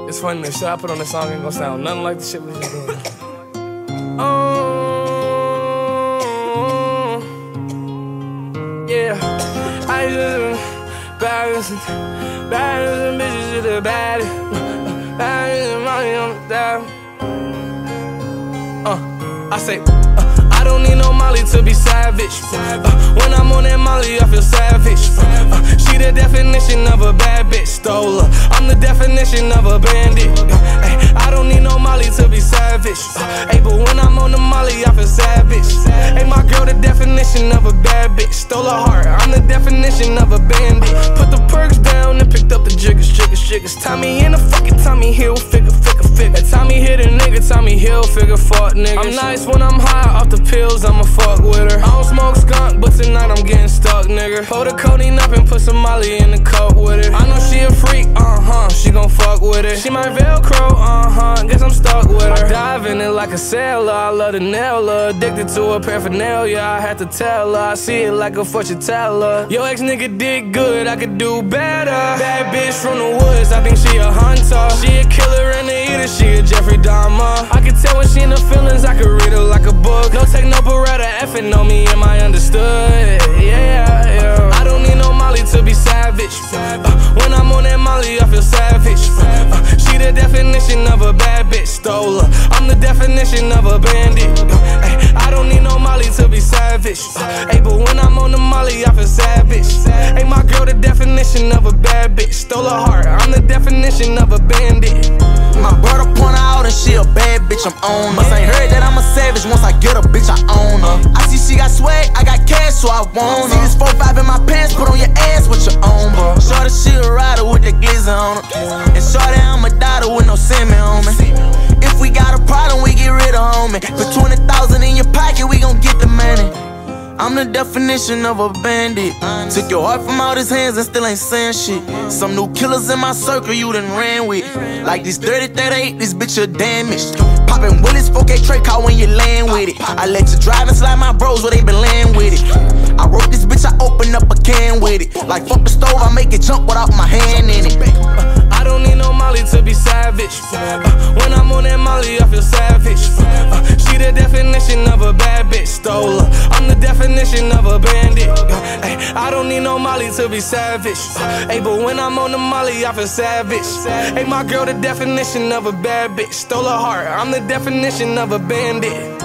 It's funny, the shit I put on this song ain't gonna sound nothing like the shit we was doing. Yeah, I just baddest bitches to the baddest, baddest money on the dial. I say, I don't need no Molly to be savage. When I'm on that Molly, I feel savage. She the definition of a bad bitch, stole her. I'm the definition of a bandit. I don't need no Molly to be savage. But when I'm on the Molly, I feel savage. My girl, the definition of a bad bitch, stole her heart. I'm the definition of a bandit. Put the perks down and picked up the jiggers. Tommy in the fucking Tommy Hilfiger. Tommy hit a nigga, Tommy Hilfiger, fuck niggas. I'm nice when I'm high off the pills, I'ma fuck with her. I don't smoke skunk, but tonight I'm getting stuck, nigga. Pull the codeine up and put some Molly in the cup with it. I know she a freak, she gon' fuck with it. She my Velcro, guess I'm stuck with her. I dive in it like a sailor, I love to nail her. Addicted to her paraphernalia, I had to tell her. I see it like a fortune teller. Yo ex nigga did good, I could do better. Bad bitch from the woods, I think she a hunter. She a killer and a eater, she a Jeffrey Dahmer. I can tell when she in the feelings, I can read her like a book. No take no beretta, effing on me, am I understood? Yeah. I don't need no Molly to be savage. When I'm on that Molly, I feel savage. She the definition of a bad bitch, stole her. I'm the definition of a bandit. I don't need no Molly to be savage. But when I'm on the Molly, I feel savage. My girl, the definition of a bad bitch, stole her heart. I'm the definition of a bandit. My brother point her out and she a bad bitch, I'm on her. Must ain't heard that I'm a savage, once I get a bitch, I own her. I see she got swag, I got cash, so I want her. See this 4-5 in my pants, put on your ass with your own, bro. Shorty, she a rider with the glizzy on her. And shorty, I'm a daughter with no semen on me. If we got a problem, we get rid of homie. Put 20,000 in your pocket, we gon' get the money. I'm the definition of a bandit. Took your heart from out his hands and still ain't saying shit. Some new killers in my circle you done ran with. Like this 30-38, this bitch a damaged. Poppin' Willis, 4K Trey call when you land with it. I let you drive and slide my bros where they been laying with it. I wrote this bitch, I open up a can with it. Like fuck the stove, I make it jump without my hand in it. I don't need no Molly to be savage. When I'm on that Molly, I feel savage. She the definition of a bad bitch, stole her. I'm the definition of a bandit. I don't need no Molly to be savage. But when I'm on the Molly, I feel savage. My girl, the definition of a bad bitch, stole her heart. I'm the definition of a bandit.